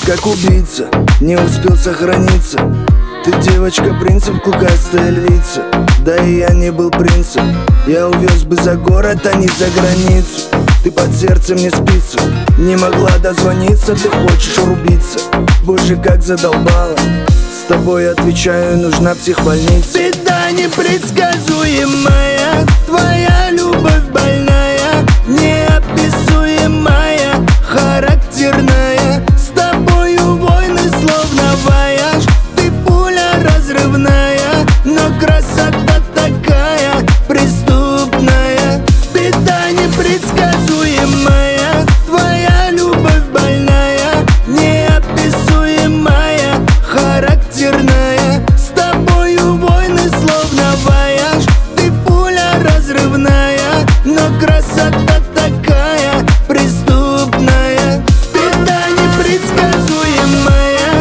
как убийца, не успел сохраниться. Ты девочка, принцип, клыкастая львица. Да и я не был принцем, я увез бы за город, а не за границу. Ты под сердцем не спится, не могла дозвониться. Ты хочешь рубиться, боже, как задолбала. С тобой, отвечаю, нужна психбольница. Беда непредсказуемая, твоя любовь больная, неописуемая, характерная. С тобою войны словно вояж, ты пуля разрывная, но красота такая преступная. Беда непредсказуемая, твоя любовь больная, неописуемая, характерная. С тобою войны словно вояж, ты пуля разрывная, но красота такая преступная. Беда непредсказуемая.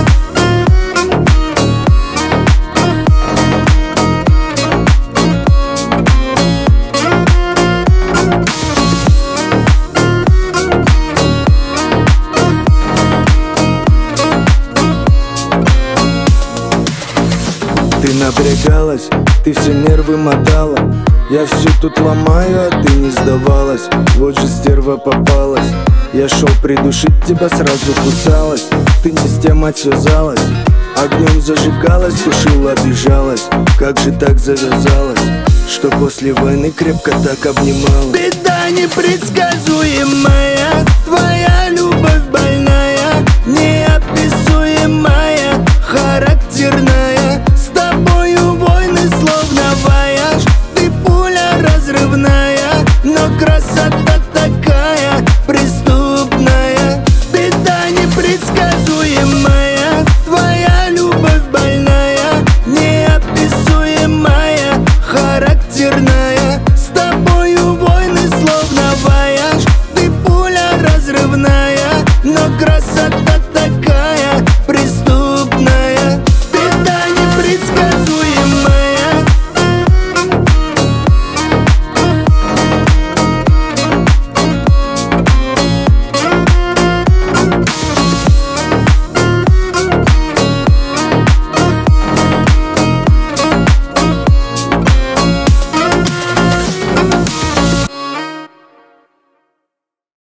Ты напрягалась, ты все нервы мотала. Я все тут ломаю, а ты не сдавалась. Вот же стерва попалась. Я шел придушить тебя, сразу кусалась. Ты не с тем отвязалась, огнем зажигалась, тушила, обижалась. Как же так завязалось, что после войны крепко так обнималась? Беда непредсказуемая, твоя любовь больная, неописуемая, характерная.